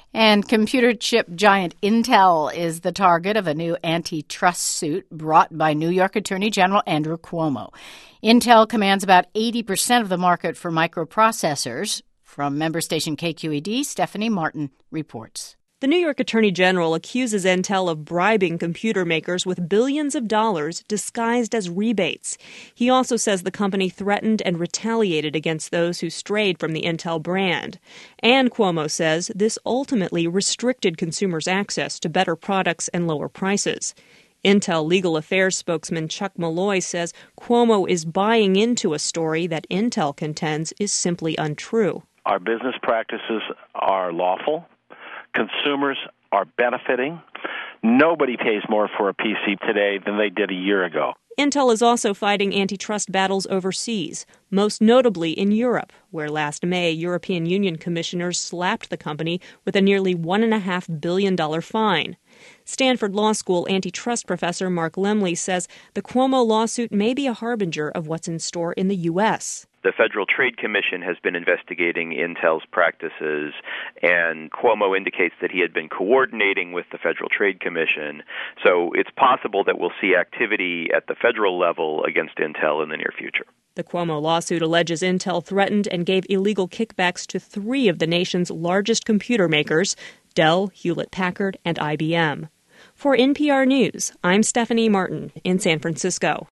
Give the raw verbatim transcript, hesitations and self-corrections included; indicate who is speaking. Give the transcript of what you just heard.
Speaker 1: And computer chip giant Intel is the target of a new antitrust suit brought by New York Attorney General Andrew Cuomo. Intel commands about eighty percent of the market for microprocessors. From member station K Q E D, Stephanie Martin reports.
Speaker 2: The New York Attorney General accuses Intel of bribing computer makers with billions of dollars disguised as rebates. He also says the company threatened and retaliated against those who strayed from the Intel brand. And Cuomo says this ultimately restricted consumers' access to better products and lower prices. Intel Legal Affairs spokesman Chuck Malloy says Cuomo is buying into a story that Intel contends is simply untrue.
Speaker 3: Our business practices are lawful. Consumers are benefiting. Nobody pays more for a P C today than they did a year ago.
Speaker 2: Intel is also fighting antitrust battles overseas, most notably in Europe, where last May European Union commissioners slapped the company with a nearly one point five billion dollars fine. Stanford Law School antitrust professor Mark Lemley says the Cuomo lawsuit may be a harbinger of what's in store in the U S.
Speaker 4: The Federal Trade Commission has been investigating Intel's practices, and Cuomo indicates that he had been coordinating with the Federal Trade Commission. So it's possible that we'll see activity at the federal level against Intel in the near future.
Speaker 2: The Cuomo lawsuit alleges Intel threatened and gave illegal kickbacks to three of the nation's largest computer makers, Dell, Hewlett-Packard, and I B M. For N P R News, I'm Stephanie Martin in San Francisco.